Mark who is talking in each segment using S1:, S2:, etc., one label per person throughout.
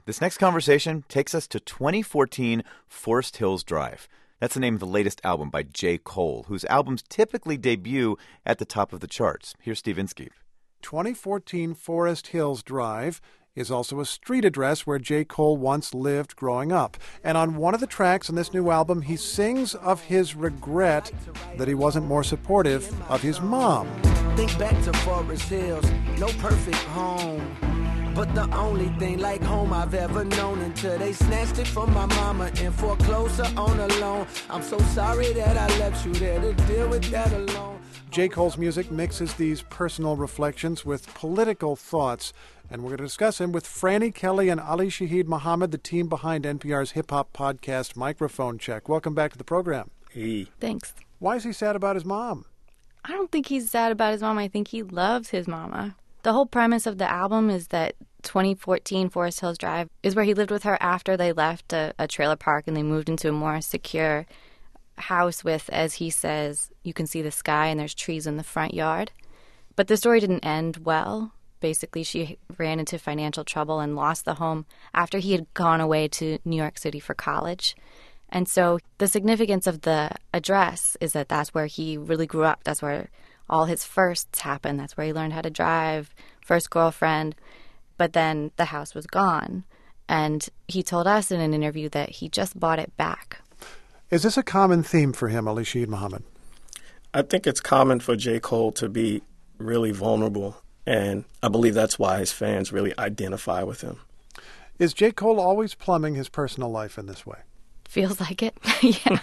S1: This next conversation takes us to 2014 Forest Hills Drive. That's the name of the latest album by J. Cole, whose albums typically debut at the top of the charts. Here's Steve Inskeep.
S2: 2014 Forest Hills Drive is also a street address where J. Cole once lived growing up. And on one of the tracks on this new album, he sings of his regret that he wasn't more supportive of his mom.
S3: Think back to Forest Hills, no perfect home. But the only thing like home I've ever known until they snatched it from my mama and foreclosed her on a loan. I'm so sorry that I left you there to deal with that alone.
S2: J. Cole's music mixes these personal reflections with political thoughts, and we're going to discuss him with Franny Kelly and Ali Shaheed Muhammad, the team behind NPR's hip-hop podcast Microphone Check. Welcome back to the program.
S4: Hey.
S5: Thanks.
S2: Why is he sad about his mom?
S5: I don't think he's sad about his mom. I think he loves his mama. The whole premise of the album is that 2014 Forest Hills Drive is where he lived with her after they left a trailer park and they moved into a more secure house with, as he says, you can see the sky and there's trees in the front yard. But the story didn't end well. Basically, she ran into financial trouble and lost the home after he had gone away to New York City for college. And so the significance of the address is that that's where he really grew up. That's where all his firsts happened. That's where he learned how to drive, first girlfriend. But then the house was gone. And he told us in an interview that he just bought it back.
S2: Is this a common theme for him, Ali Shaheed Muhammad?
S4: I think it's common for J. Cole to be really vulnerable, and I believe that's why his fans really identify with him.
S2: Is J. Cole always plumbing his personal life in this way?
S5: Feels like it, yeah.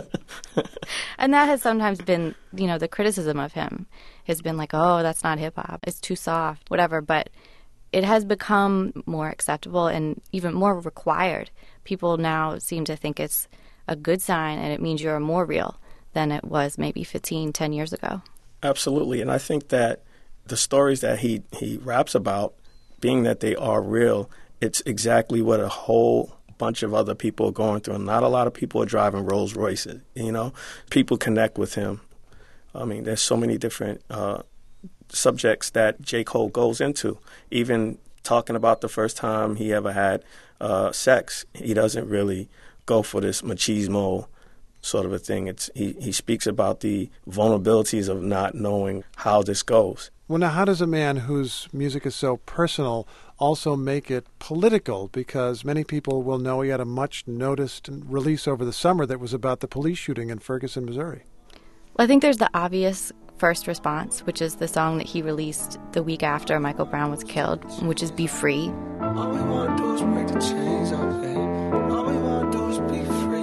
S5: And that has sometimes been, the criticism of him has been like, oh, that's not hip-hop, it's too soft, whatever. But it has become more acceptable and even more required. People now seem to think it's a good sign and it means you're more real than it was maybe 10 years ago.
S4: Absolutely. And I think that the stories that he raps about, being that they are real, it's exactly what a whole bunch of other people are going through. And not a lot of people are driving Rolls Royces, People connect with him. I mean, there's so many different subjects that J. Cole goes into. Even talking about the first time he ever had sex, he doesn't really go for this machismo sort of a thing. He speaks about the vulnerabilities of not knowing how this goes.
S2: Well, now, how does a man whose music is so personal also make it political? Because many people will know he had a much-noticed release over the summer that was about the police shooting in Ferguson, Missouri.
S5: Well, I think there's the obvious first response, which is the song that he released the week after Michael Brown was killed, which is Be Free.
S3: All we want to do is break the chains off it. All we want to do is be free.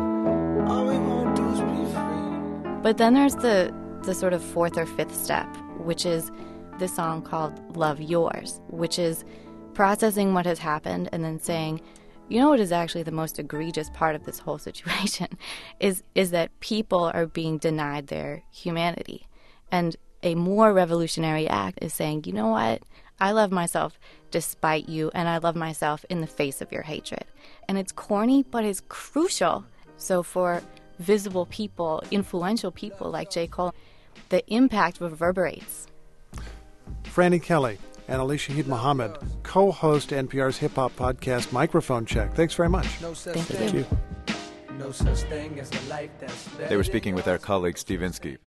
S3: All we want to do is be free.
S5: But then there's the sort of fourth or fifth step, which is this song called Love Yours, which is processing what has happened and then saying, what is actually the most egregious part of this whole situation is that people are being denied their humanity. And a more revolutionary act is saying, you know what? I love myself despite you, and I love myself in the face of your hatred. And it's corny, but it's crucial. So for visible people, influential people like J. Cole, the impact reverberates.
S2: Franny Kelly and Ali Shaheed Muhammad co-host NPR's hip-hop podcast Microphone Check. Thanks very much.
S5: Thank you.
S1: They were speaking with our colleague Steve Inskeep.